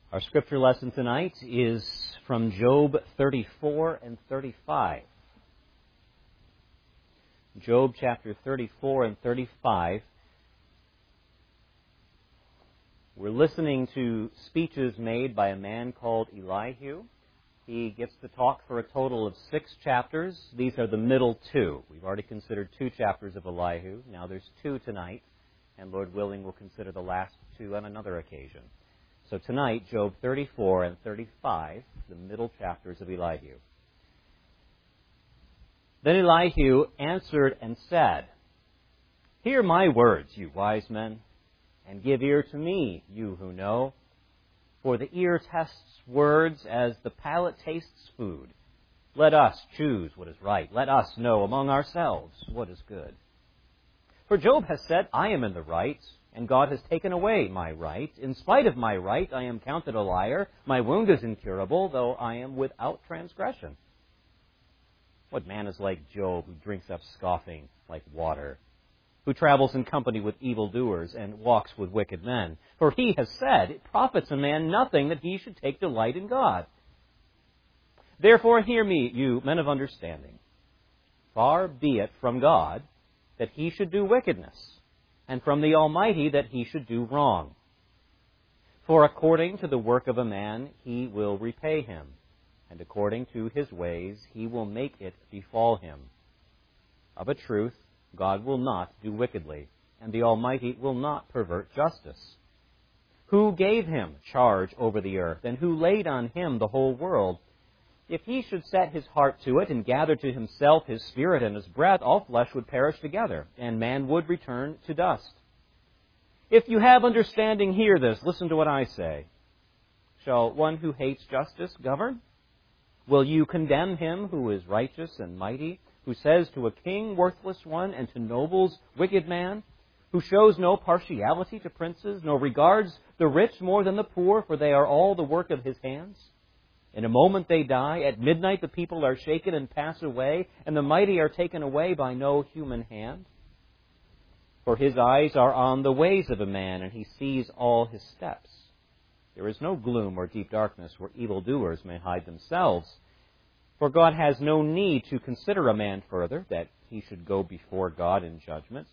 Our scripture lesson tonight is from Job 34 and 35. Job chapter 34 and 35. We're listening to speeches made by a man called Elihu. He gets to talk for a total of 6 chapters. These are the middle 2. We've already considered 2 chapters of Elihu. Now there's 2 tonight, and Lord willing, we'll consider the last 2 on another occasion. So tonight, Job 34 and 35, the middle chapters of Elihu. Then Elihu answered and said, "Hear my words, you wise men, and give ear to me, you who know. For the ear tests words as the palate tastes food. Let us choose what is right. Let us know among ourselves what is good. For Job has said, I am in the right, and God has taken away my right. In spite of my right, I am counted a liar. My wound is incurable, though I am without transgression. What man is like Job, who drinks up scoffing like water, who travels in company with evildoers and walks with wicked men? For he has said, it profits a man nothing that he should take delight in God. Therefore hear me, you men of understanding. Far be it from God that he should do wickedness, and from the Almighty that he should do wrong. For according to the work of a man he will repay him, and according to his ways he will make it befall him. Of a truth, God will not do wickedly, and the Almighty will not pervert justice. Who gave him charge over the earth, and who laid on him the whole world? If he should set his heart to it, and gather to himself his spirit and his breath, all flesh would perish together, and man would return to dust. If you have understanding, hear this. Listen to what I say. Shall one who hates justice govern? Will you condemn him who is righteous and mighty, who says to a king, worthless one, and to nobles, wicked man, who shows no partiality to princes, nor regards the rich more than the poor, for they are all the work of his hands? In a moment they die. At midnight the people are shaken and pass away, and the mighty are taken away by no human hand. For his eyes are on the ways of a man, and he sees all his steps. There is no gloom or deep darkness where evildoers may hide themselves. For God has no need to consider a man further, that he should go before God in judgment.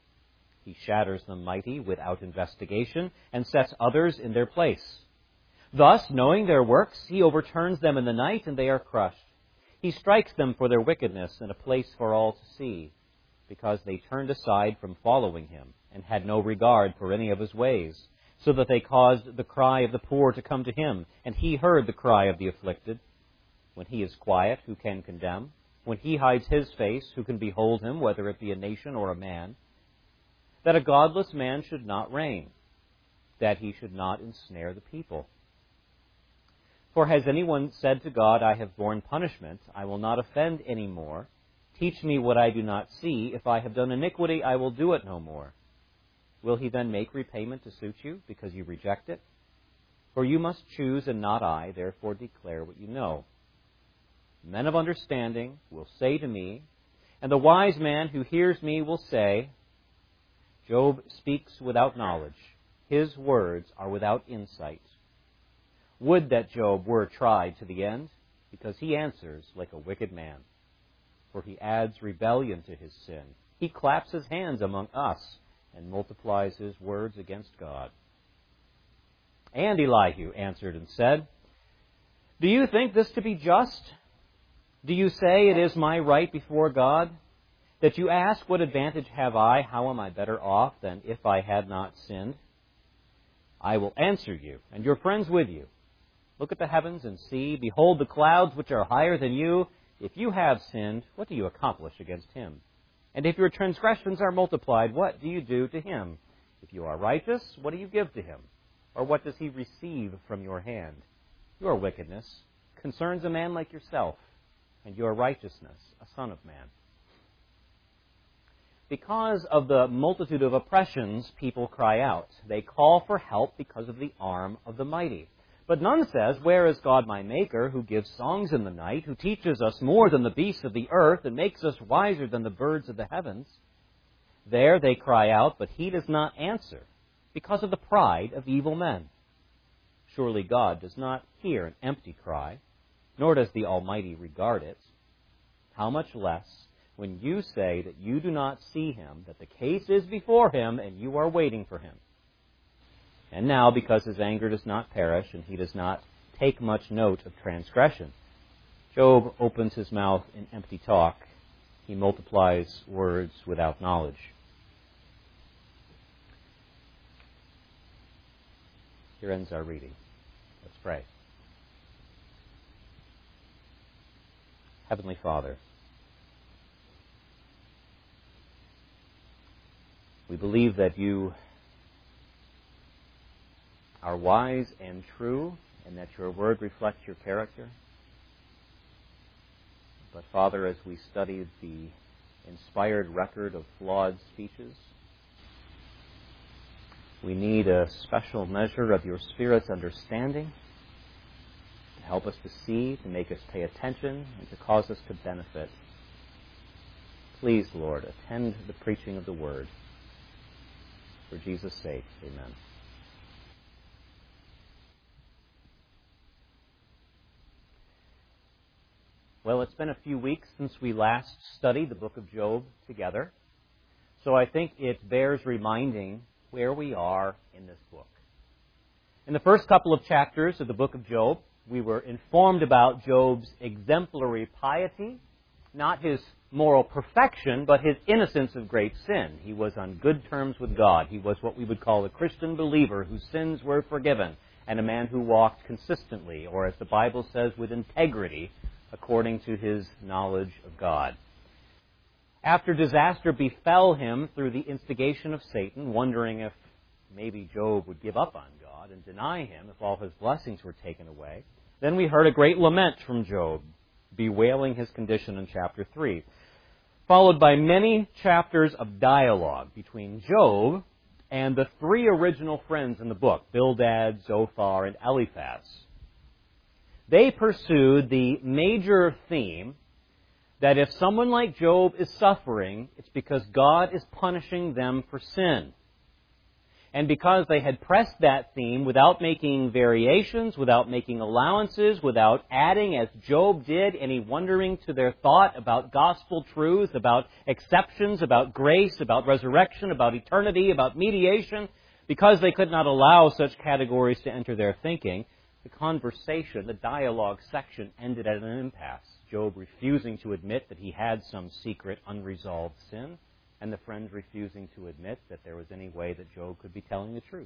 He shatters the mighty without investigation, and sets others in their place. Thus, knowing their works, he overturns them in the night, and they are crushed. He strikes them for their wickedness in a place for all to see, because they turned aside from following him, and had no regard for any of his ways, so that they caused the cry of the poor to come to him, and he heard the cry of the afflicted. When he is quiet, who can condemn? When he hides his face, who can behold him, whether it be a nation or a man? That a godless man should not reign, that he should not ensnare the people. For has anyone said to God, I have borne punishment, I will not offend any more. Teach me what I do not see. If I have done iniquity, I will do it no more. Will he then make repayment to suit you, because you reject it? For you must choose, and not I, therefore declare what you know. Men of understanding will say to me, and the wise man who hears me will say, Job speaks without knowledge. His words are without insight. Would that Job were tried to the end, because he answers like a wicked man. For he adds rebellion to his sin. He claps his hands among us, and multiplies his words against God. And Elihu answered and said, Do you think this to be just? Do you say it is my right before God? That you ask, what advantage have I? How am I better off than if I had not sinned? I will answer you, and your friends with you. Look at the heavens and see. Behold the clouds which are higher than you. If you have sinned, what do you accomplish against him? And if your transgressions are multiplied, what do you do to him? If you are righteous, what do you give to him? Or what does he receive from your hand? Your wickedness concerns a man like yourself, and your righteousness a son of man. Because of the multitude of oppressions, people cry out. They call for help because of the arm of the mighty. But none says, Where is God my Maker, who gives songs in the night, who teaches us more than the beasts of the earth, and makes us wiser than the birds of the heavens? There they cry out, but he does not answer, because of the pride of evil men. Surely God does not hear an empty cry, nor does the Almighty regard it. How much less when you say that you do not see Him, that the case is before Him, and you are waiting for Him. And now, because His anger does not perish, and He does not take much note of transgression, Job opens his mouth in empty talk. He multiplies words without knowledge. Here ends our reading. Let's pray. Heavenly Father, we believe that you are wise and true, and that your word reflects your character. But Father, as we study the inspired record of flawed speeches, we need a special measure of your Spirit's understanding to help us to see, to make us pay attention, and to cause us to benefit. Please, Lord, attend the preaching of the Word. For Jesus' sake, amen. Well, it's been a few weeks since we last studied the book of Job together, so I think it bears reminding where we are in this book. In the first couple of chapters of the book of Job, we were informed about Job's exemplary piety, not his moral perfection, but his innocence of great sin. He was on good terms with God. He was what we would call a Christian believer whose sins were forgiven, and a man who walked consistently, or as the Bible says, with integrity, according to his knowledge of God. After disaster befell him through the instigation of Satan, wondering if maybe Job would give up on God and deny Him if all his blessings were taken away, then we heard a great lament from Job, bewailing his condition in chapter 3, followed by many chapters of dialogue between Job and the three original friends in the book, Bildad, Zophar, and Eliphaz. They pursued the major theme that if someone like Job is suffering, it's because God is punishing them for sin. And because they had pressed that theme without making variations, without making allowances, without adding, as Job did, any wondering to their thought about gospel truth, about exceptions, about grace, about resurrection, about eternity, about mediation, because they could not allow such categories to enter their thinking, the conversation, the dialogue section ended at an impasse. Job refusing to admit that he had some secret unresolved sin, and the friends refusing to admit that there was any way that Job could be telling the truth.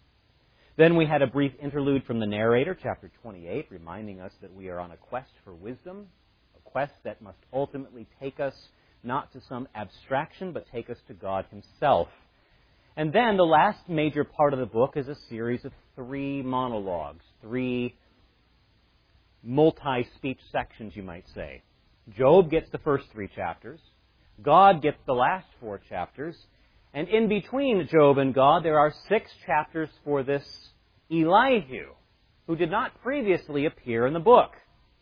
Then we had a brief interlude from the narrator, chapter 28, reminding us that we are on a quest for wisdom, a quest that must ultimately take us not to some abstraction, but take us to God Himself. And then the last major part of the book is a series of three monologues, three multi-speech sections, you might say. Job gets the first three chapters. God gets the last four chapters. And in between Job and God, there are 6 chapters for this Elihu, who did not previously appear in the book.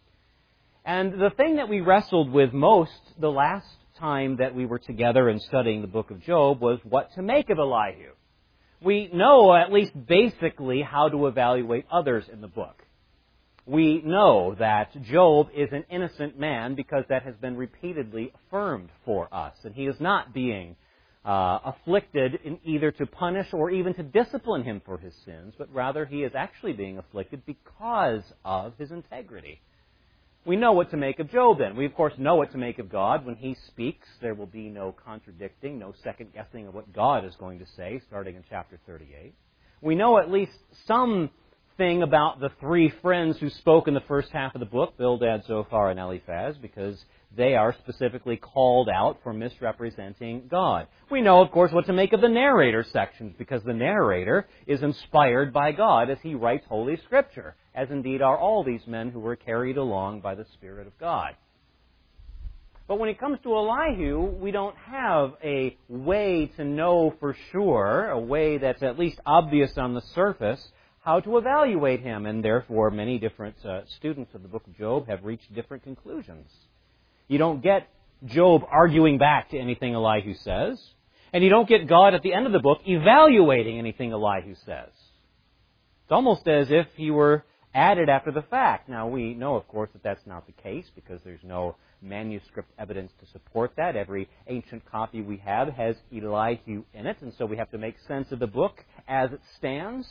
And the thing that we wrestled with most the last time that we were together and studying the book of Job was what to make of Elihu. We know, at least basically, how to evaluate others in the book. We know that Job is an innocent man because that has been repeatedly affirmed for us. And he is not being afflicted in either to punish or even to discipline him for his sins, but rather he is actually being afflicted because of his integrity. We know what to make of Job then. We, of course, know what to make of God. When He speaks, there will be no contradicting, no second-guessing of what God is going to say, starting in chapter 38. We know at least something about the 3 friends who spoke in the first half of the book, Bildad, Zophar, and Eliphaz, because they are specifically called out for misrepresenting God. We know, of course, what to make of the narrator sections, because the narrator is inspired by God as he writes Holy Scripture, as indeed are all these men who were carried along by the Spirit of God. But when it comes to Elihu, we don't have a way to know for sure, a way that's at least obvious on the surface, how to evaluate him, and therefore many different students of the book of Job have reached different conclusions. You don't get Job arguing back to anything Elihu says, and you don't get God at the end of the book evaluating anything Elihu says. It's almost as if he were added after the fact. Now, we know, of course, that that's not the case because there's no manuscript evidence to support that. Every ancient copy we have has Elihu in it, and so we have to make sense of the book as it stands.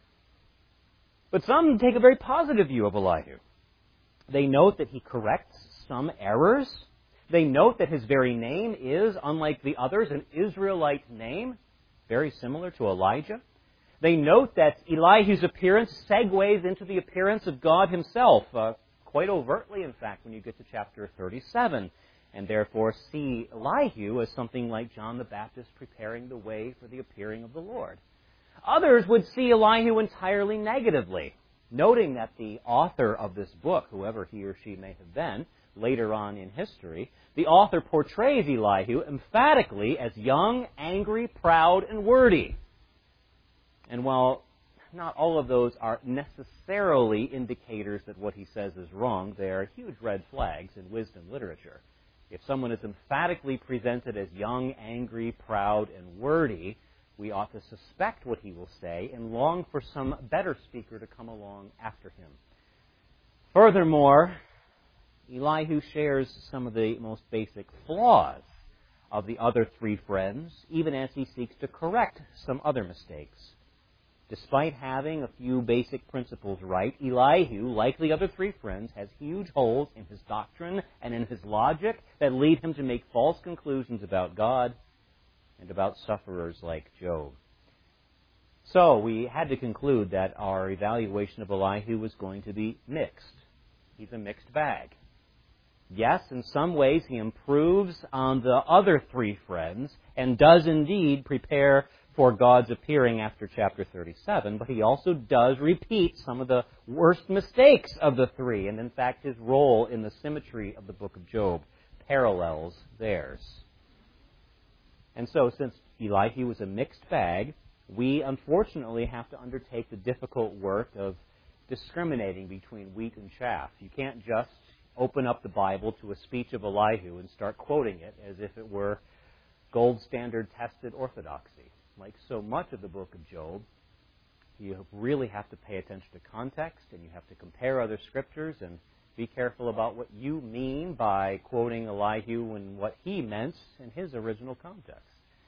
But some take a very positive view of Elihu. They note that he corrects some errors. They note that his very name is, unlike the others, an Israelite name, very similar to Elijah. They note that Elihu's appearance segues into the appearance of God himself, quite overtly, in fact, when you get to chapter 37, and therefore see Elihu as something like John the Baptist preparing the way for the appearing of the Lord. Others would see Elihu entirely negatively, noting that the author of this book, whoever he or she may have been, later on in history, the author portrays Elihu emphatically as young, angry, proud, and wordy. And while not all of those are necessarily indicators that what he says is wrong, they are huge red flags in wisdom literature. If someone is emphatically presented as young, angry, proud, and wordy, we ought to suspect what he will say and long for some better speaker to come along after him. Furthermore, Elihu shares some of the most basic flaws of the other three friends, even as he seeks to correct some other mistakes. Despite having a few basic principles right, Elihu, like the other three friends, has huge holes in his doctrine and in his logic that lead him to make false conclusions about God and about sufferers like Job. So we had to conclude that our evaluation of Elihu was going to be mixed. He's a mixed bag. Yes, in some ways he improves on the other three friends and does indeed prepare for God's appearing after chapter 37, but he also does repeat some of the worst mistakes of the three, and in fact his role in the symmetry of the book of Job parallels theirs. And so, since Elihu was a mixed bag, we unfortunately have to undertake the difficult work of discriminating between wheat and chaff. You can't just open up the Bible to a speech of Elihu and start quoting it as if it were gold standard tested orthodoxy. Like so much of the book of Job, you really have to pay attention to context, and you have to compare other scriptures and be careful about what you mean by quoting Elihu and what he meant in his original context.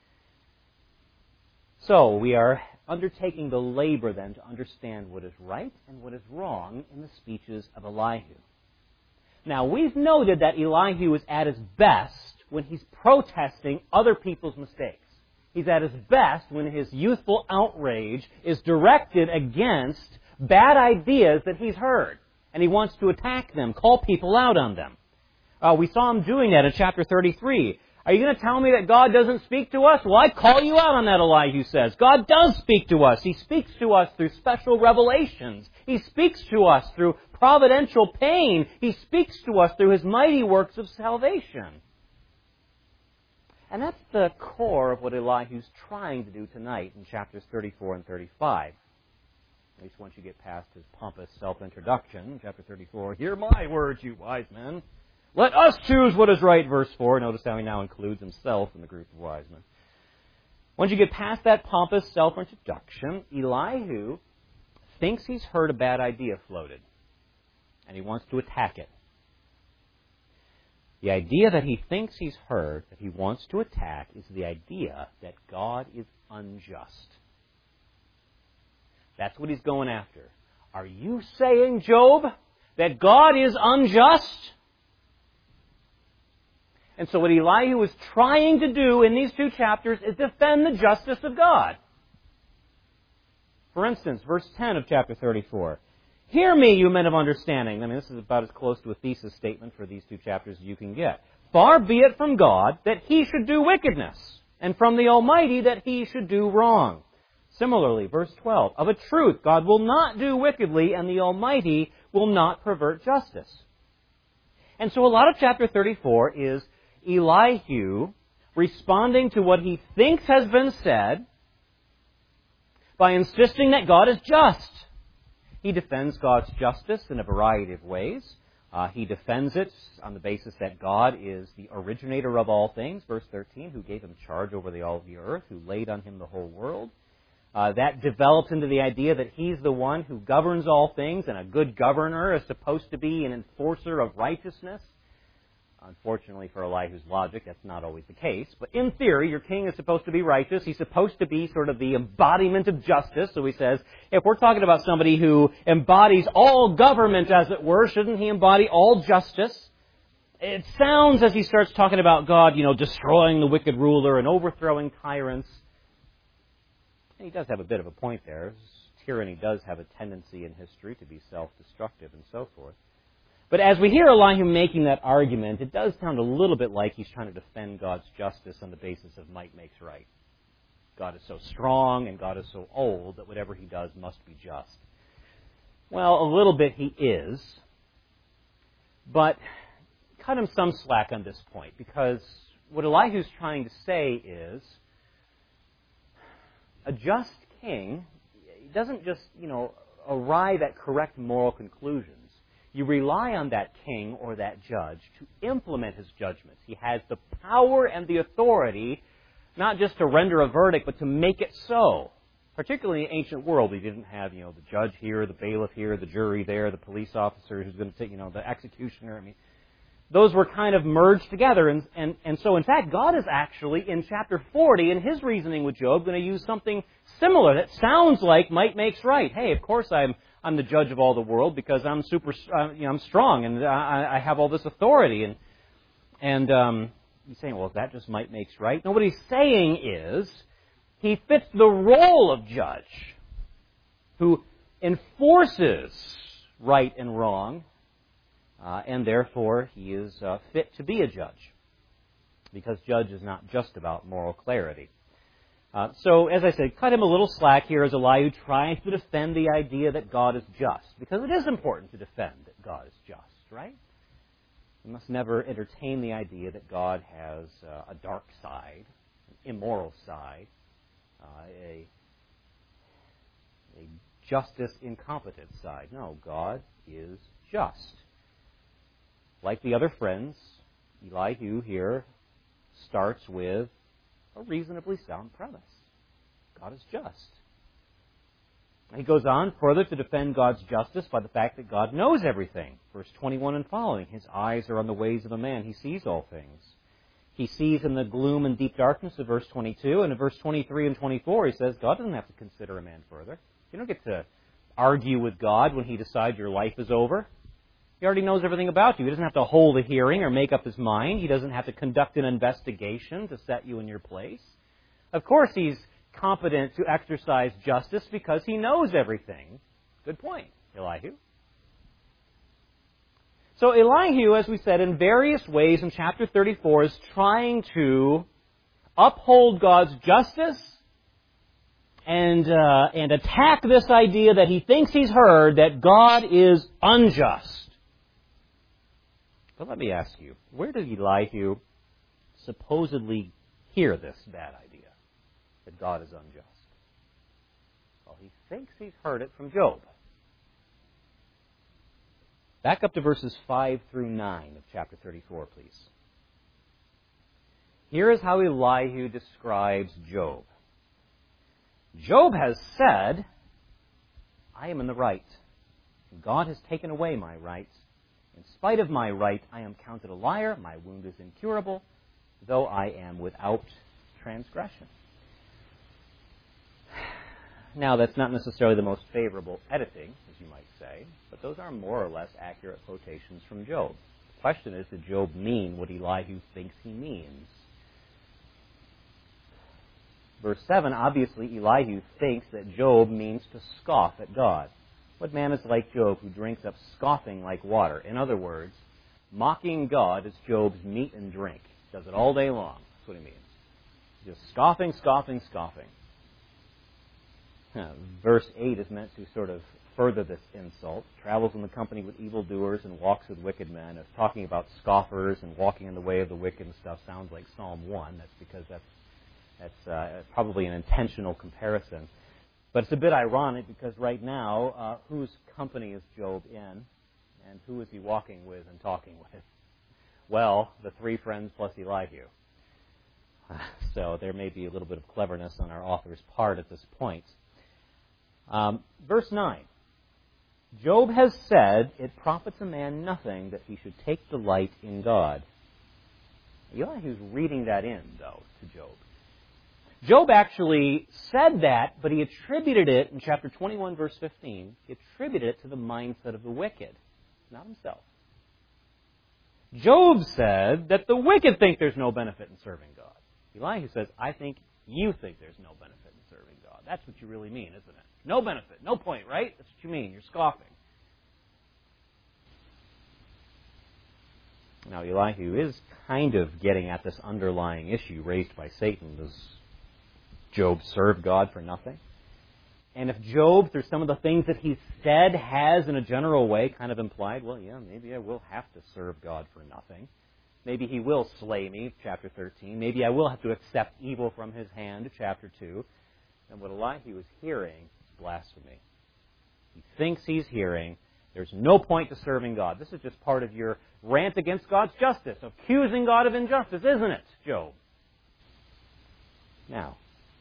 So we are undertaking the labor then to understand what is right and what is wrong in the speeches of Elihu. Now, we've noted that Elihu is at his best when he's protesting other people's mistakes. He's at his best when his youthful outrage is directed against bad ideas that he's heard, and he wants to attack them, call people out on them. We saw him doing that in chapter 33. Are you going to tell me that God doesn't speak to us? Well, I call you out on that, Elihu says. God does speak to us. He speaks to us through special revelations. He speaks to us through providential pain. He speaks to us through His mighty works of salvation. And that's the core of what Elihu's trying to do tonight in chapters 34 and 35. At least once you get past his pompous self-introduction, chapter 34, "Hear my words, you wise men. Let us choose what is right," verse 4. Notice how he now includes himself in the group of wise men. Once you get past that pompous self-introduction, Elihu thinks he's heard a bad idea floated, and he wants to attack it. The idea that he thinks he's heard, that he wants to attack, is the idea that God is unjust. That's what he's going after. Are you saying, Job, that God is unjust? And so what Elihu is trying to do in these two chapters is defend the justice of God. For instance, verse 10 of chapter 34. "Hear me, you men of understanding." I mean, this is about as close to a thesis statement for these two chapters as you can get. "Far be it from God that He should do wickedness, and from the Almighty that He should do wrong." Similarly, verse 12. "Of a truth, God will not do wickedly, and the Almighty will not pervert justice." And so a lot of chapter 34 is Elihu responding to what he thinks has been said by insisting that God is just. He defends God's justice in a variety of ways. He defends it on the basis that God is the originator of all things, verse 13, who gave him charge over all the earth, who laid on him the whole world. That develops into the idea that he's the one who governs all things, and a good governor is supposed to be an enforcer of righteousness. Unfortunately for Elihu's logic, that's not always the case. But in theory, your king is supposed to be righteous. He's supposed to be sort of the embodiment of justice. So he says, if we're talking about somebody who embodies all government, as it were, shouldn't he embody all justice? It sounds, as he starts talking about God, destroying the wicked ruler and overthrowing tyrants. And he does have a bit of a point there. Tyranny does have a tendency in history to be self-destructive and so forth. But as we hear Elihu making that argument, it does sound a little bit like he's trying to defend God's justice on the basis of might makes right. God is so strong and God is so old that whatever he does must be just. Well, a little bit he is, but cut him some slack on this point, because what Elihu's trying to say is a just king doesn't just, arrive at correct moral conclusions. You rely on that king or that judge to implement his judgments. He has the power and the authority not just to render a verdict, but to make it so. Particularly in the ancient world, we didn't have, the judge here, the bailiff here, the jury there, the police officer who's going to take, the executioner. Those were kind of merged together. And so, in fact, God is actually, in chapter 40, in his reasoning with Job, going to use something similar that sounds like might makes right. Hey, of course I'm the judge of all the world because I'm I'm strong and I have all this authority. And you're saying, well, that just might makes right. No, what he's saying is he fits the role of judge who enforces right and wrong, and therefore he is fit to be a judge, because judge is not just about moral clarity. So, as I said, cut him a little slack here as Elihu tries to defend the idea that God is just, because it is important to defend that God is just, right? We must never entertain the idea that God has a dark side, an immoral side, a justice incompetent side. No, God is just. Like the other friends, Elihu here starts with a reasonably sound premise. God is just. He goes on further to defend God's justice by the fact that God knows everything. Verse 21 and following, his eyes are on the ways of a man. He sees all things. He sees in the gloom and deep darkness of verse 22. And in verse 23 and 24, he says, God doesn't have to consider a man further. You don't get to argue with God when he decides your life is over. He already knows everything about you. He doesn't have to hold a hearing or make up his mind. He doesn't have to conduct an investigation to set you in your place. Of course, he's competent to exercise justice because he knows everything. Good point, Elihu. So Elihu, as we said, in various ways in chapter 34 is trying to uphold God's justice and attack this idea that he thinks he's heard that God is unjust. But let me ask you, where did Elihu supposedly hear this bad idea, that God is unjust? Well, he thinks he's heard it from Job. Back up to verses 5 through 9 of chapter 34, please. Here is how Elihu describes Job. Job has said, I am in the right, and God has taken away my right. In spite of my right, I am counted a liar. My wound is incurable, though I am without transgression. Now, that's not necessarily the most favorable editing, as you might say, but those are more or less accurate quotations from Job. The question is, did Job mean what Elihu thinks he means? Verse 7, obviously, Elihu thinks that Job means to scoff at God. What man is like Job who drinks up scoffing like water? In other words, mocking God is Job's meat and drink. Does it all day long. That's what he means. Just scoffing, scoffing, scoffing. Verse 8 is meant to sort of further this insult. Travels in the company with evildoers and walks with wicked men. It's talking about scoffers and walking in the way of the wicked and stuff. Sounds like Psalm 1. That's because that's probably an intentional comparison. But it's a bit ironic because right now, whose company is Job in? And who is he walking with and talking with? Well, the three friends plus Elihu. So there may be a little bit of cleverness on our author's part at this point. Verse 9. Job has said, it profits a man nothing that he should take delight in God. Elihu's reading that in, though, to Job. Job actually said that, but he attributed it, in chapter 21, verse 15, he attributed it to the mindset of the wicked, not himself. Job said that the wicked think there's no benefit in serving God. Elihu says, I think you think there's no benefit in serving God. That's what you really mean, isn't it? No benefit, no point, right? That's what you mean. You're scoffing. Now, Elihu is kind of getting at this underlying issue raised by Satan. Does Job serve God for nothing? And if Job, through some of the things that he said, has in a general way kind of implied, well, yeah, maybe I will have to serve God for nothing. Maybe he will slay me, chapter 13. Maybe I will have to accept evil from his hand, chapter 2. And what Elihu is hearing is blasphemy. He thinks he's hearing, there's no point to serving God. This is just part of your rant against God's justice, accusing God of injustice, isn't it, Job? Now,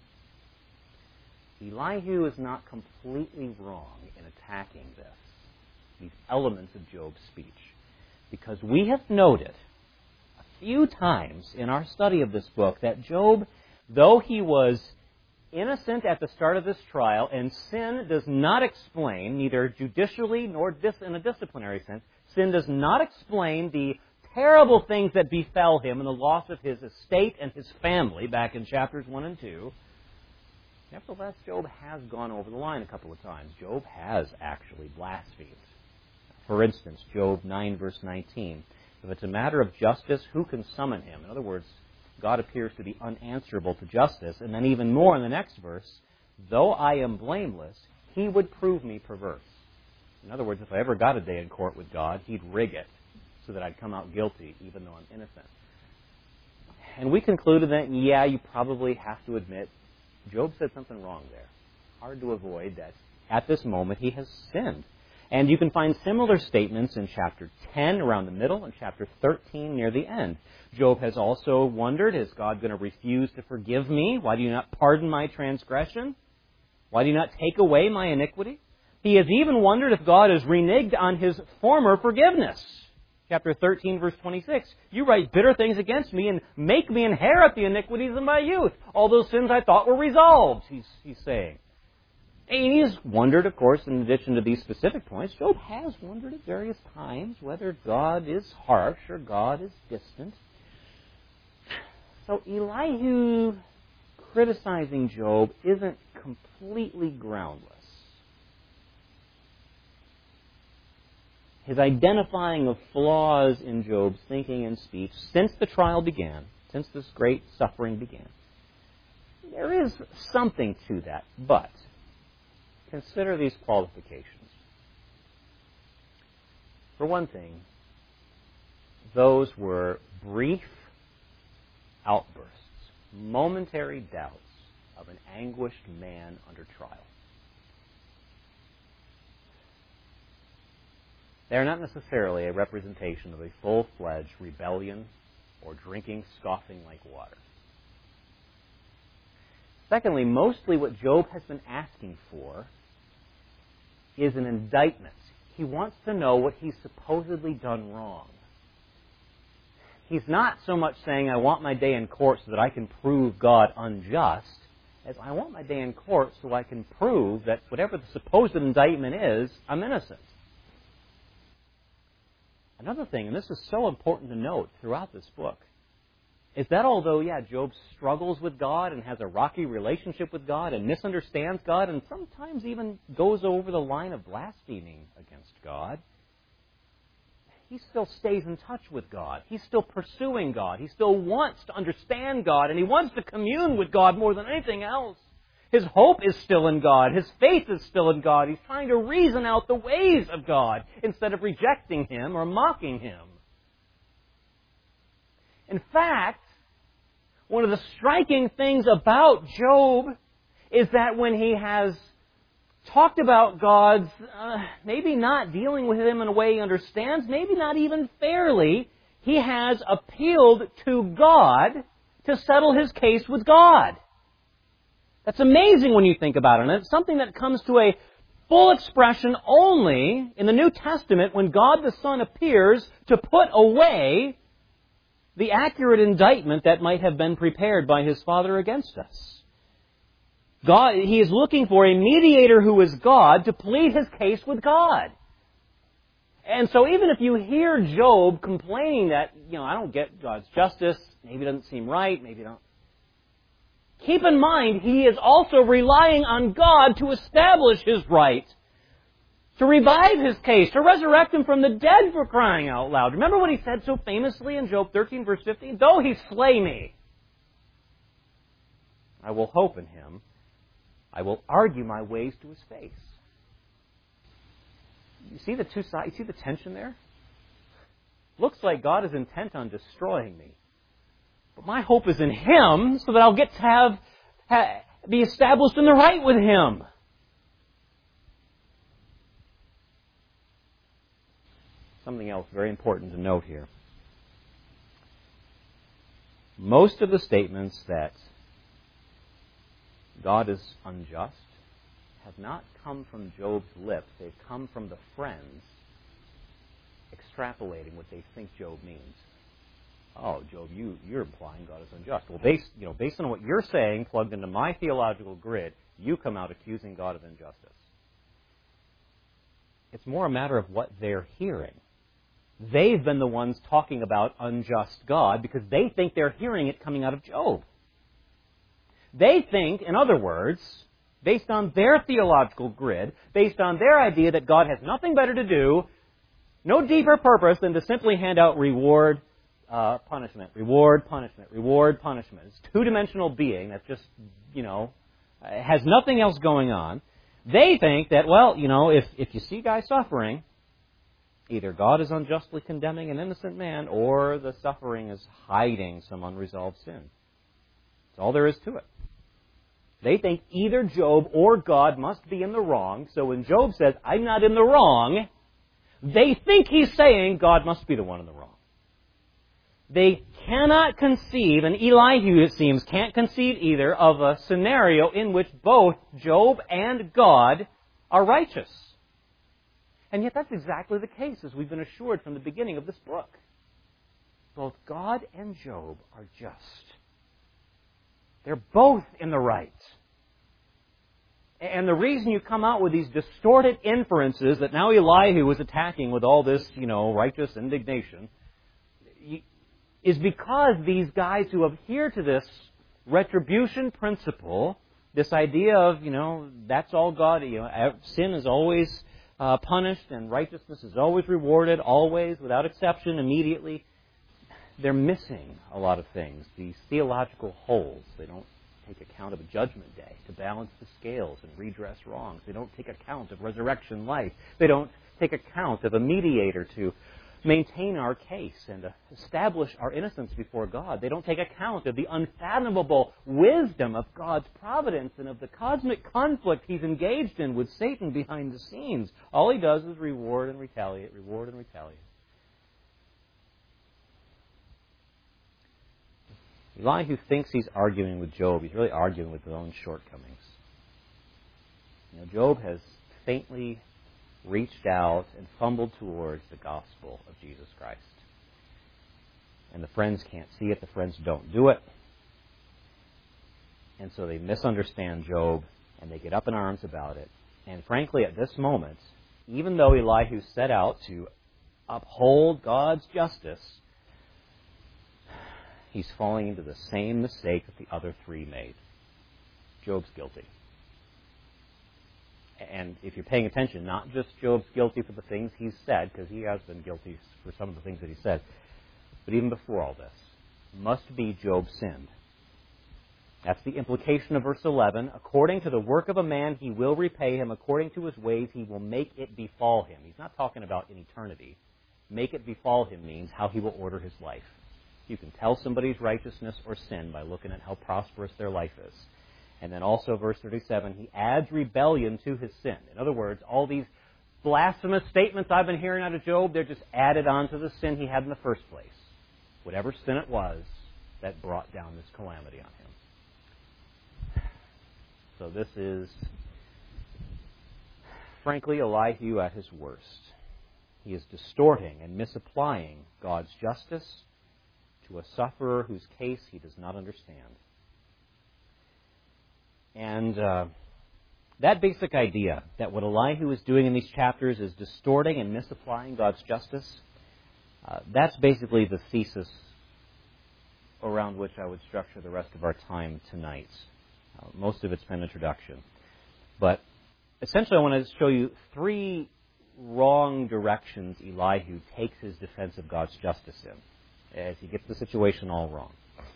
Elihu is not completely wrong in attacking these elements of Job's speech, because we have noted a few times in our study of this book that Job, though he was innocent at the start of this trial, and sin does not explain, neither judicially nor in a disciplinary sense, sin does not explain the terrible things that befell him and the loss of his estate and his family back in chapters 1 and 2. Nevertheless, Job has gone over the line a couple of times. Job has actually blasphemed. For instance, Job 9, verse 19. If it's a matter of justice, who can summon him? In other words, God appears to be unanswerable to justice. And then even more in the next verse, though I am blameless, he would prove me perverse. In other words, if I ever got a day in court with God, he'd rig it so that I'd come out guilty even though I'm innocent. And we concluded that, yeah, you probably have to admit, Job said something wrong there. Hard to avoid that at this moment he has sinned. And you can find similar statements in chapter 10 around the middle and chapter 13 near the end. Job has also wondered, is God going to refuse to forgive me? Why do you not pardon my transgression? Why do you not take away my iniquity? He has even wondered if God has reneged on his former forgiveness. Chapter 13, verse 26. You write bitter things against me and make me inherit the iniquities of my youth. All those sins I thought were resolved, he's saying. And he's wondered, of course, in addition to these specific points, Job has wondered at various times whether God is harsh or God is distant. So Elihu criticizing Job isn't completely groundless. His identifying of flaws in Job's thinking and speech since the trial began, since this great suffering began, there is something to that. But consider these qualifications. For one thing, those were brief outbursts, momentary doubts of an anguished man under trial. They are not necessarily a representation of a full-fledged rebellion or drinking, scoffing like water. Secondly, mostly what Job has been asking for is an indictment. He wants to know what he's supposedly done wrong. He's not so much saying, I want my day in court so that I can prove God unjust, as I want my day in court so I can prove that whatever the supposed indictment is, I'm innocent. Another thing, and this is so important to note throughout this book, is that although, Job struggles with God and has a rocky relationship with God and misunderstands God and sometimes even goes over the line of blaspheming against God, he still stays in touch with God. He's still pursuing God. He still wants to understand God, and he wants to commune with God more than anything else. His hope is still in God. His faith is still in God. He's trying to reason out the ways of God instead of rejecting Him or mocking Him. In fact, one of the striking things about Job is that when he has talked about God's maybe not dealing with him in a way he understands, maybe not even fairly, he has appealed to God to settle his case with God. That's amazing when you think about it. And it's something that comes to a full expression only in the New Testament when God the Son appears to put away the accurate indictment that might have been prepared by His Father against us. He is looking for a mediator who is God to plead His case with God. And so even if you hear Job complaining that, I don't get God's justice, maybe it doesn't seem right, maybe I don't. Keep in mind, he is also relying on God to establish His right, to revive his case, to resurrect him from the dead, for crying out loud. Remember what he said so famously in Job 13, verse 15? Though he slay me, I will hope in him. I will argue my ways to his face. You see the two sides? You see the tension there? Looks like God is intent on destroying me. But my hope is in Him so that I'll get to be established in the right with Him. Something else very important to note here. Most of the statements that God is unjust have not come from Job's lips. They've come from the friends extrapolating what they think Job means. Oh, Job, you're implying God is unjust. Well, based on what you're saying, plugged into my theological grid, you come out accusing God of injustice. It's more a matter of what they're hearing. They've been the ones talking about unjust God because they think they're hearing it coming out of Job. They think, in other words, based on their theological grid, based on their idea that God has nothing better to do, no deeper purpose than to simply hand out reward, punishment, reward, punishment, reward, punishment. It's a two-dimensional being that just, has nothing else going on. They think that, if you see guys suffering, either God is unjustly condemning an innocent man or the suffering is hiding some unresolved sin. That's all there is to it. They think either Job or God must be in the wrong, so when Job says, I'm not in the wrong, they think he's saying God must be the one in the wrong. They cannot conceive, and Elihu, it seems, can't conceive either, of a scenario in which both Job and God are righteous. And yet that's exactly the case, as we've been assured from the beginning of this book. Both God and Job are just. They're both in the right. And the reason you come out with these distorted inferences that now Elihu is attacking with all this, righteous indignation, is because these guys who adhere to this retribution principle, this idea of, that's all God, sin is always punished and righteousness is always rewarded, always, without exception, immediately. They're missing a lot of things, these theological holes. They don't take account of a judgment day to balance the scales and redress wrongs. They don't take account of resurrection life. They don't take account of a mediator to maintain our case and establish our innocence before God. They don't take account of the unfathomable wisdom of God's providence and of the cosmic conflict He's engaged in with Satan behind the scenes. All He does is reward and retaliate, reward and retaliate. Elihu thinks he's arguing with Job. He's really arguing with his own shortcomings. Job has faintly reached out and fumbled towards the gospel of Jesus Christ. And the friends can't see it. The friends don't do it. And so they misunderstand Job, and they get up in arms about it. And frankly, at this moment, even though Elihu set out to uphold God's justice, he's falling into the same mistake that the other three made. Job's guilty. And if you're paying attention, not just Job's guilty for the things he's said, because he has been guilty for some of the things that he said, but even before all this, must be Job sinned. That's the implication of verse 11. According to the work of a man, he will repay him. According to his ways, he will make it befall him. He's not talking about in eternity. Make it befall him means how he will order his life. You can tell somebody's righteousness or sin by looking at how prosperous their life is. And then also, verse 37, he adds rebellion to his sin. In other words, all these blasphemous statements I've been hearing out of Job, they're just added on to the sin he had in the first place. Whatever sin it was that brought down this calamity on him. So this is, frankly, Elihu at his worst. He is distorting and misapplying God's justice to a sufferer whose case he does not understand. And that basic idea, that what Elihu is doing in these chapters is distorting and misapplying God's justice, that's basically the thesis around which I would structure the rest of our time tonight. Most of it's been introduction. But essentially I want to show you three wrong directions Elihu takes his defense of God's justice in, as he gets the situation all wrong.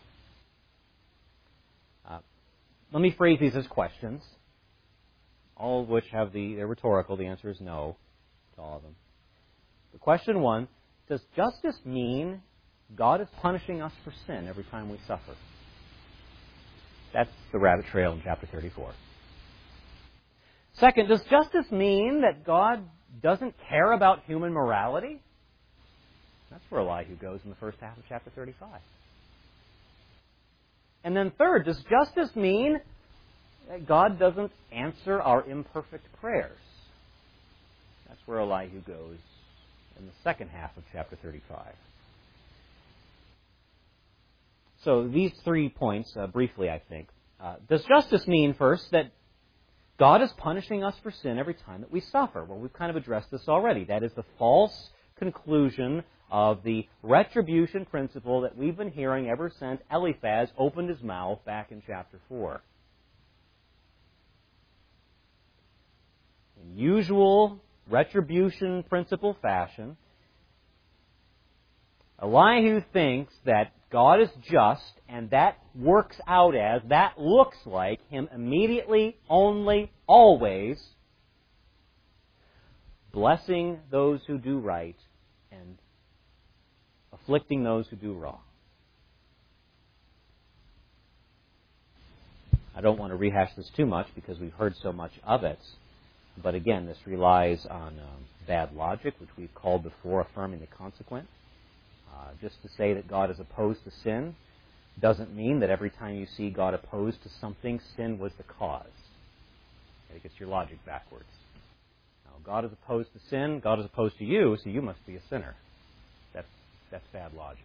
Let me phrase these as questions, all of which they're rhetorical. The answer is no to all of them. The question one, does justice mean God is punishing us for sin every time we suffer? That's the rabbit trail in chapter 34. Second, does justice mean that God doesn't care about human morality? That's where Elihu goes in the first half of chapter 35. And then third, does justice mean that God doesn't answer our imperfect prayers? That's where Elihu goes in the second half of chapter 35. So these 3 points, briefly, I think. Does justice mean, first, that God is punishing us for sin every time that we suffer? Well, we've kind of addressed this already. That is the false conclusion of the retribution principle that we've been hearing ever since Eliphaz opened his mouth back in chapter 4. In usual retribution principle fashion, Elihu thinks that God is just, and that looks like him immediately, only, always blessing those who do right and afflicting those who do wrong. I don't want to rehash this too much because we've heard so much of it. But again, this relies on bad logic, which we've called before affirming the consequent. Just to say that God is opposed to sin doesn't mean that every time you see God opposed to something, sin was the cause. It gets your logic backwards. Now, God is opposed to sin, God is opposed to you, so you must be a sinner. That's bad logic.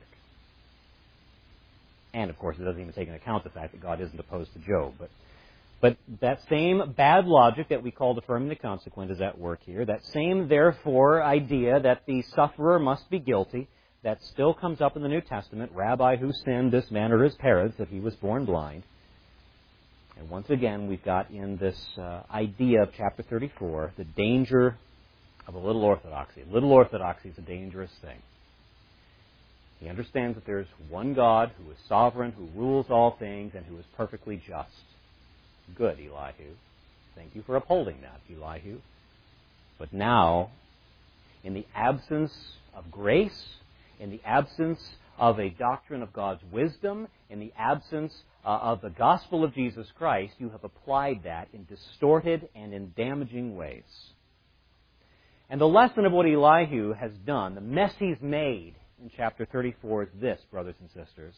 And, of course, it doesn't even take into account the fact that God isn't opposed to Job. But that same bad logic that we called affirming the consequent is at work here. That same, therefore, idea that the sufferer must be guilty, that still comes up in the New Testament. Rabbi, who sinned, this man or his parents, if he was born blind? And once again, we've got in this idea of chapter 34, the danger of a little orthodoxy. Little orthodoxy is a dangerous thing. He understands that there's one God who is sovereign, who rules all things, and who is perfectly just. Good, Elihu. Thank you for upholding that, Elihu. But now, in the absence of grace, in the absence of a doctrine of God's wisdom, in the absence of the gospel of Jesus Christ, you have applied that in distorted and in damaging ways. And the lesson of what Elihu has done, the mess he's made in chapter 34 is this, brothers and sisters.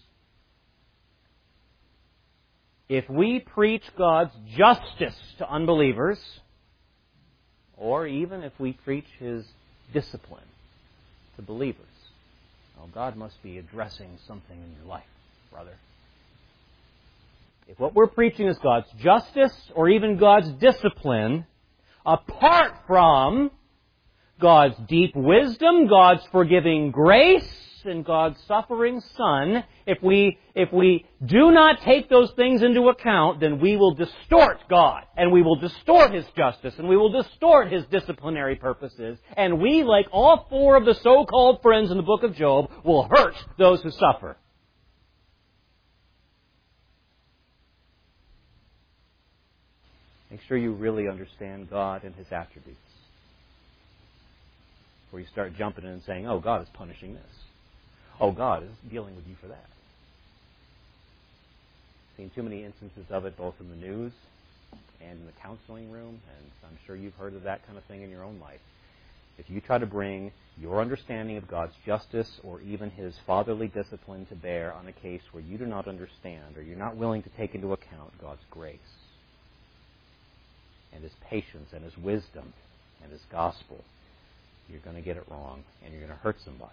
If we preach God's justice to unbelievers, or even if we preach His discipline to believers, well, God must be addressing something in your life, brother. If what we're preaching is God's justice or even God's discipline, apart from God's deep wisdom, God's forgiving grace, and God's suffering Son, if we do not take those things into account, then we will distort God, and we will distort His justice, and we will distort His disciplinary purposes, and we, like all 4 of the so-called friends in the book of Job, will hurt those who suffer. Make sure you really understand God and His attributes, before you start jumping in and saying, oh, God is punishing this. Oh, God is dealing with you for that. I've seen too many instances of it, both in the news and in the counseling room, and I'm sure you've heard of that kind of thing in your own life. If you try to bring your understanding of God's justice or even His fatherly discipline to bear on a case where you do not understand or you're not willing to take into account God's grace, and His patience and His wisdom and His gospel, you're going to get it wrong and you're going to hurt somebody.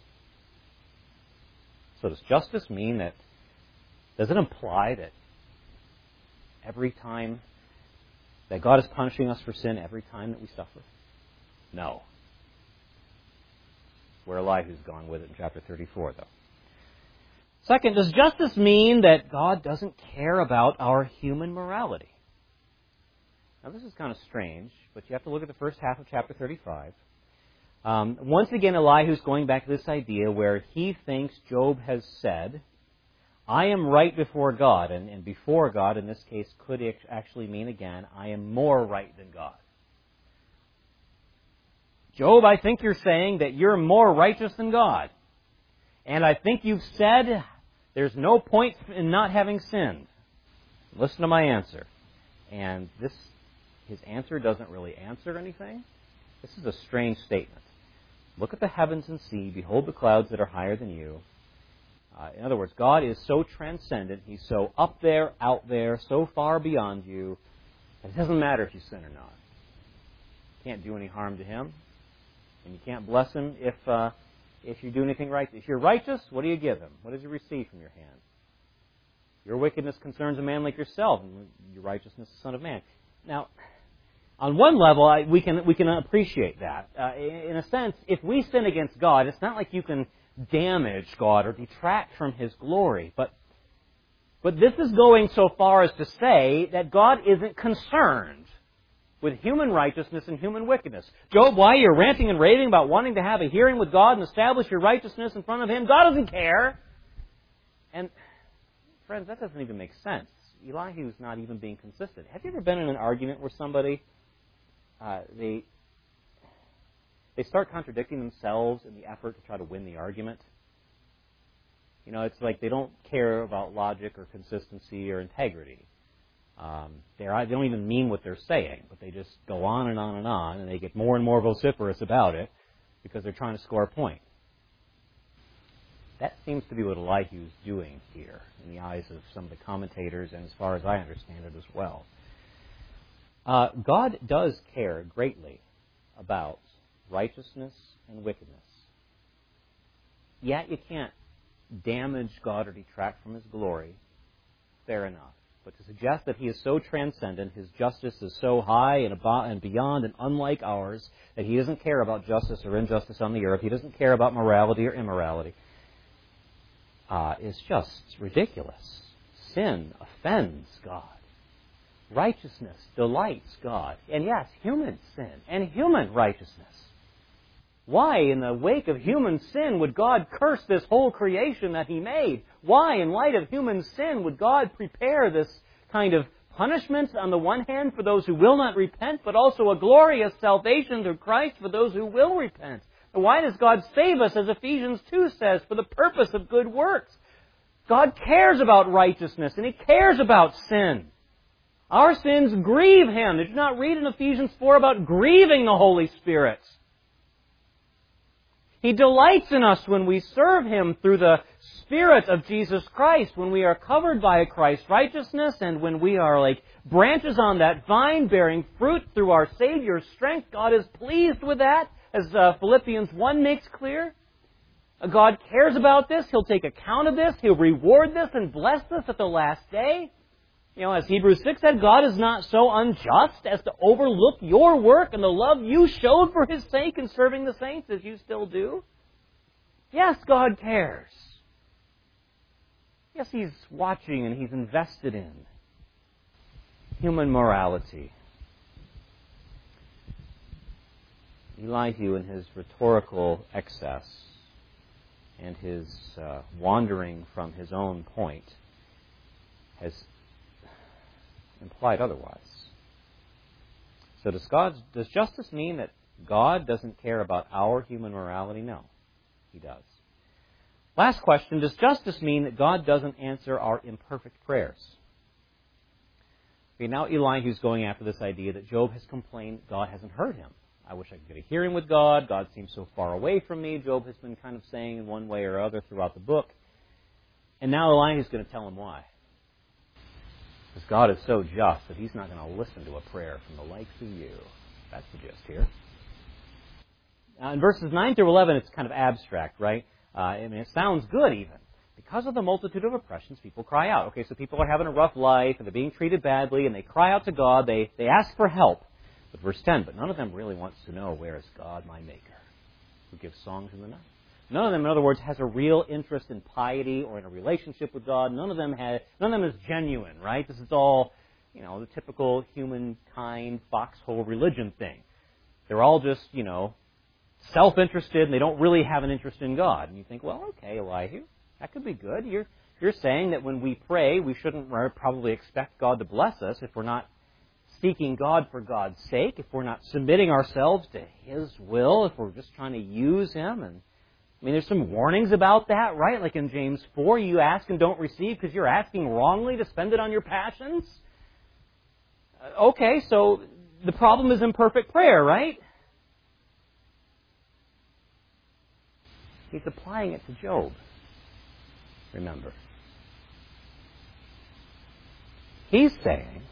So does justice mean that, does it imply that every time that God is punishing us for sin every time that we suffer? No. Where Elihu's gone with it in chapter 34, though. Second, does justice mean that God doesn't care about our human morality? Now, this is kind of strange, but you have to look at the first half of chapter 35. Once again, Elihu's going back to this idea where he thinks Job has said, I am right before God, and before God in this case could actually mean again, I am more right than God. Job, I think you're saying that you're more righteous than God. And I think you've said there's no point in not having sinned. Listen to my answer. And his answer doesn't really answer anything. This is a strange statement. Look at the heavens and see, behold the clouds that are higher than you. In other words, God is so transcendent, He's so up there, out there, so far beyond you, that it doesn't matter if you sin or not. You can't do any harm to Him, and you can't bless Him if you do anything right. If you're righteous, what do you give Him? What does He receive from your hand? Your wickedness concerns a man like yourself, and your righteousness the Son of Man. Now, on one level, we can appreciate that. In a sense, if we sin against God, it's not like you can damage God or detract from His glory. But this is going so far as to say that God isn't concerned with human righteousness and human wickedness. Job, why you're ranting and raving about wanting to have a hearing with God and establish your righteousness in front of Him? God doesn't care. And, friends, that doesn't even make sense. Elihu's not even being consistent. Have you ever been in an argument where somebody, they start contradicting themselves in the effort to try to win the argument? You know, it's like they don't care about logic or consistency or integrity. They don't even mean what they're saying, but they just go on, and they get more and more vociferous about it because they're trying to score a point. That seems to be what Elihu's doing here in the eyes of some of the commentators, and as far as I understand it as well. God does care greatly about righteousness and wickedness. Yet you can't damage God or detract from His glory. Fair enough. But to suggest that He is so transcendent, His justice is so high and beyond and unlike ours, that He doesn't care about justice or injustice on the earth, He doesn't care about morality or immorality, is just ridiculous. Sin offends God. Righteousness delights God. And yes, human sin and human righteousness. Why, in the wake of human sin, would God curse this whole creation that He made? Why, in light of human sin, would God prepare this kind of punishment on the one hand for those who will not repent, but also a glorious salvation through Christ for those who will repent? And why does God save us, as Ephesians 2 says, for the purpose of good works? God cares about righteousness, and He cares about sin. Our sins grieve Him. Did you not read in Ephesians 4 about grieving the Holy Spirit? He delights in us when we serve Him through the Spirit of Jesus Christ, when we are covered by Christ's righteousness, and when we are like branches on that vine bearing fruit through our Savior's strength. God is pleased with that, as Philippians 1 makes clear. God cares about this. He'll take account of this. He'll reward this and bless this at the last day. You know, as Hebrews 6 said, God is not so unjust as to overlook your work and the love you showed for His sake in serving the saints, as you still do. Yes, God cares. Yes, He's watching and He's invested in human morality. Elihu, in his rhetorical excess and his wandering from his own point, has implied otherwise. So does justice mean that God doesn't care about our human morality? No, He does. Last question, does justice mean that God doesn't answer our imperfect prayers? Okay, now Elihu's going after this idea that Job has complained God hasn't heard him. I wish I could get a hearing with God. God seems so far away from me. Job has been kind of saying in one way or other throughout the book. And now Elihu's going to tell him why. Because God is so just that He's not going to listen to a prayer from the likes of you. That's the gist here. Now, in verses 9 through 11, it's kind of abstract, right? It sounds good even. Because of the multitude of oppressions, people cry out. Okay, so people are having a rough life, and they're being treated badly, and they cry out to God. They ask for help. But verse 10, but none of them really wants to know, where is God my Maker, who gives songs in the night? None of them, in other words, has a real interest in piety or in a relationship with God. None of them is genuine, right? This is all, the typical humankind foxhole religion thing. They're all just, self-interested, and they don't really have an interest in God. And you think, well, okay, Elihu, that could be good. You're saying that when we pray, we shouldn't probably expect God to bless us if we're not seeking God for God's sake, if we're not submitting ourselves to His will, if we're just trying to use Him. And there's some warnings about that, right? Like in James 4, you ask and don't receive because you're asking wrongly to spend it on your passions. Okay, so the problem is imperfect prayer, right? He's applying it to Job. Remember. He's saying,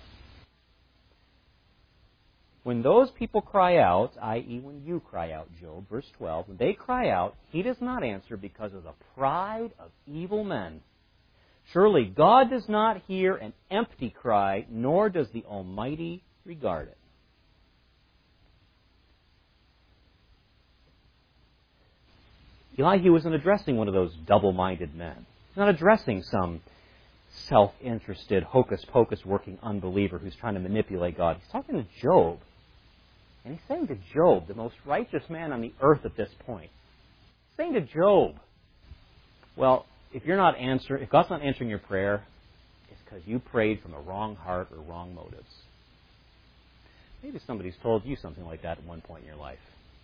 when those people cry out, i.e. when you cry out, Job, verse 12, when they cry out, He does not answer because of the pride of evil men. Surely God does not hear an empty cry, nor does the Almighty regard it. Elihu isn't addressing one of those double-minded men. He's not addressing some self-interested, hocus-pocus working unbeliever who's trying to manipulate God. He's talking to Job. And he's saying to Job, the most righteous man on the earth at this point, he's saying to Job, well, if God's not answering your prayer, it's because you prayed from a wrong heart or wrong motives. Maybe somebody's told you something like that at one point in your life.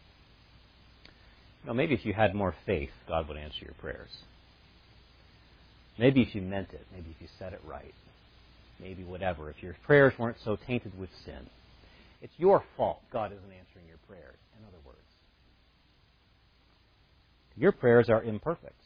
Maybe if you had more faith, God would answer your prayers. Maybe if you meant it. Maybe if you said it right. Maybe whatever. If your prayers weren't so tainted with sin. It's your fault God isn't answering your prayers, in other words. Your prayers are imperfect.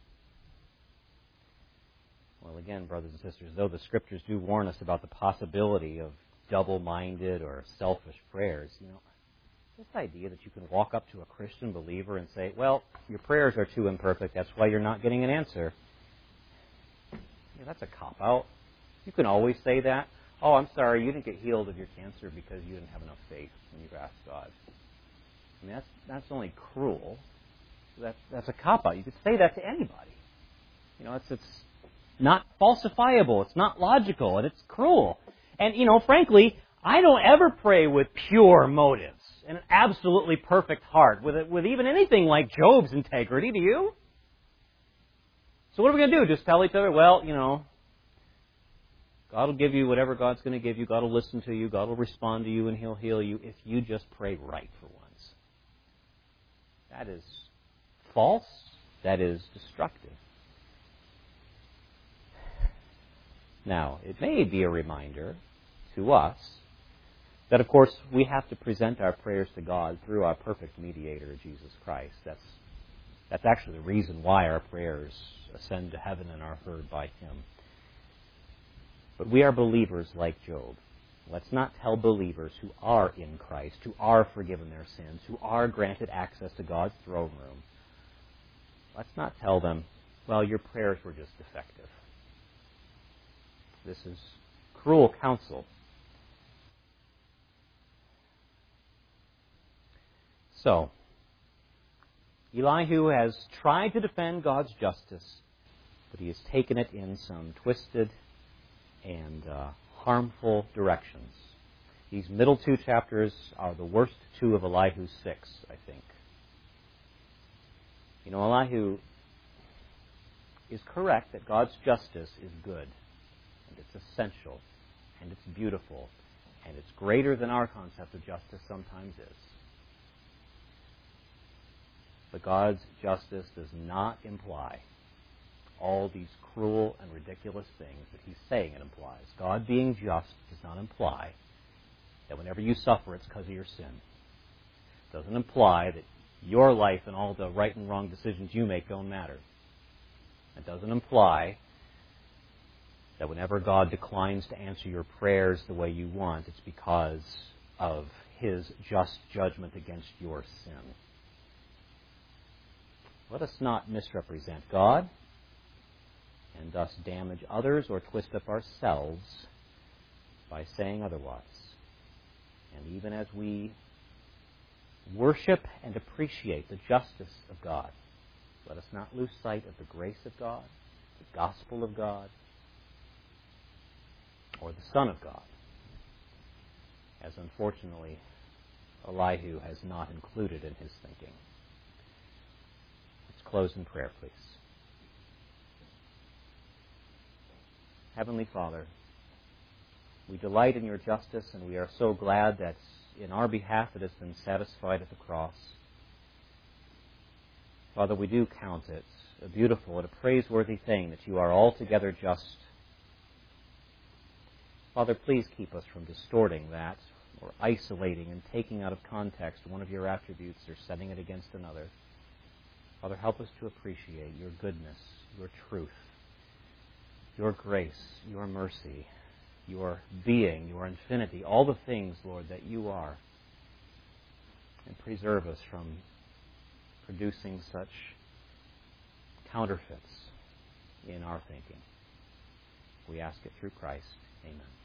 Well, again, brothers and sisters, though the Scriptures do warn us about the possibility of double-minded or selfish prayers, this idea that you can walk up to a Christian believer and say, well, your prayers are too imperfect, that's why you're not getting an answer. That's a cop-out. You can always say that. Oh, I'm sorry, you didn't get healed of your cancer because you didn't have enough faith when you asked God. That's only cruel. That's a cop-out. You could say that to anybody. It's not falsifiable. It's not logical, and it's cruel. And, frankly, I don't ever pray with pure motives and an absolutely perfect heart, with even anything like Job's integrity, do you? So what are we going to do? Just tell each other, well, God will give you whatever God's going to give you. God will listen to you. God will respond to you, and He'll heal you if you just pray right for once. That is false. That is destructive. Now, it may be a reminder to us that, of course, we have to present our prayers to God through our perfect mediator, Jesus Christ. That's actually the reason why our prayers ascend to heaven and are heard by Him. But we are believers like Job. Let's not tell believers who are in Christ, who are forgiven their sins, who are granted access to God's throne room. Let's not tell them, well, your prayers were just defective. This is cruel counsel. So, Elihu has tried to defend God's justice, but he has taken it in some twisted and harmful directions. These middle two chapters are the worst two of Elihu's 6, I think. Elihu is correct that God's justice is good, and it's essential, and it's beautiful, and it's greater than our concept of justice sometimes is. But God's justice does not imply all these cruel and ridiculous things that He's saying it implies. God being just does not imply that whenever you suffer, it's because of your sin. It doesn't imply that your life and all the right and wrong decisions you make don't matter. It doesn't imply that whenever God declines to answer your prayers the way you want, it's because of His just judgment against your sin. Let us not misrepresent God and thus damage others or twist up ourselves by saying otherwise. And even as we worship and appreciate the justice of God, let us not lose sight of the grace of God, the gospel of God, or the Son of God, as unfortunately Elihu has not included in his thinking. Let's close in prayer, please. Heavenly Father, we delight in your justice, and we are so glad that in our behalf it has been satisfied at the cross. Father, we do count it a beautiful and a praiseworthy thing that you are altogether just. Father, please keep us from distorting that or isolating and taking out of context one of your attributes or setting it against another. Father, help us to appreciate your goodness, your truth, your grace, your mercy, your being, your infinity, all the things, Lord, that you are. And preserve us from producing such counterfeits in our thinking. We ask it through Christ. Amen.